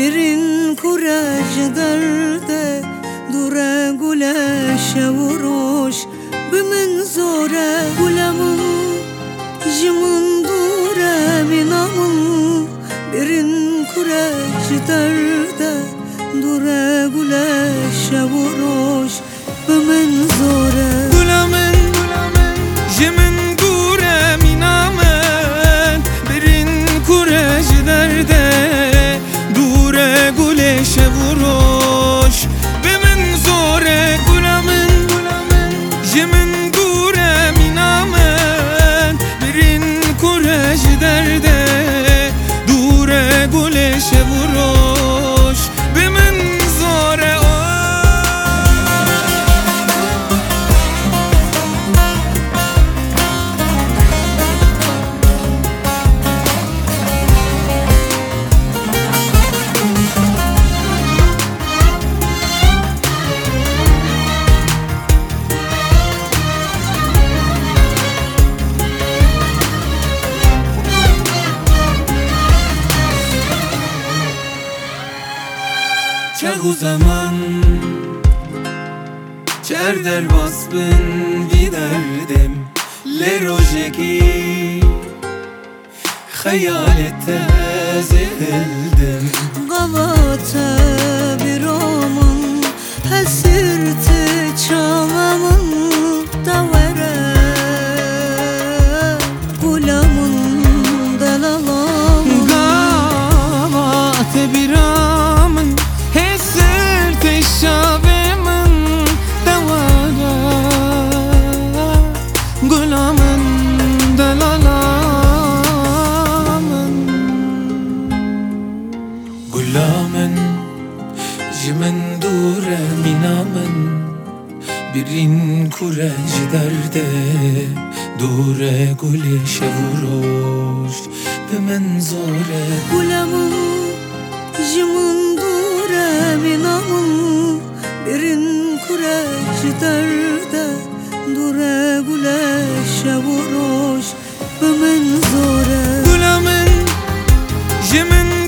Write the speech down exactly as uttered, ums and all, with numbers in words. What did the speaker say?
برین کورج درده دوره گلش وروش بمن زوره گلمون جمون دوره مینامون برین کورج درده دوره گلش وروش بمن زوره گلمن جمن دوره مینامن برین کورج درده دوره گلش وروش بمن زوره گلمن جمن دوره مینامن برین کورج درده دوره گلش وروش بمن زوره چه zaman چر در باسبن دیدردم لروجکی خیالت زهلدم قواتا بیرامون حسرت چاممون دوره گلمون دلالامون قوات بیرامون حسرت شابمون دوره گلمون دلالامون گلامن جمن دوره مینامن برین کورج درده دوره گلش وروش به منظوره گلمون جمون دوره مینامون برین کورج درده دوره گلش وروش به منظوره گلامن جمن